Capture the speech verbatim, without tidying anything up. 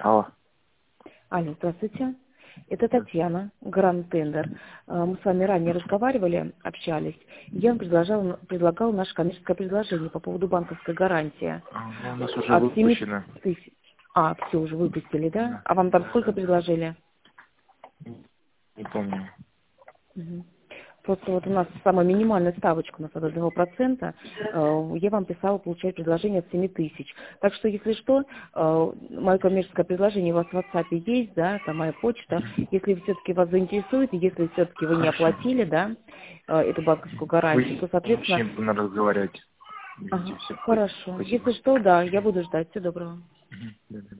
Алло. Алло, здравствуйте. Это Татьяна, Гранд Тендер. Э, Мы с вами ранее разговаривали, общались. Я вам предлагал, предлагал наше коммерческое предложение по поводу банковской гарантии. А, ну, у нас уже От семи выпущено. тысяч. А, все уже выпустили, да? Да. А вам там Да, сколько да. предложили? Не помню. Мгм. Просто вот у нас самая минимальная ставочка у нас от одного процента. Э, Я вам писала получать предложение от семи тысяч. Так что, если что, э, мое коммерческое предложение у вас в WhatsApp есть, да, там моя почта. Если все-таки вас заинтересует, и если все-таки вы не Хорошо. оплатили, да, э, эту банковскую гарантию, то, Вы соответственно, вообще будем разговаривать. Видите, ага, все. хорошо. Спасибо. Если что, да, я буду ждать. Всего доброго. Мгм. Да, да.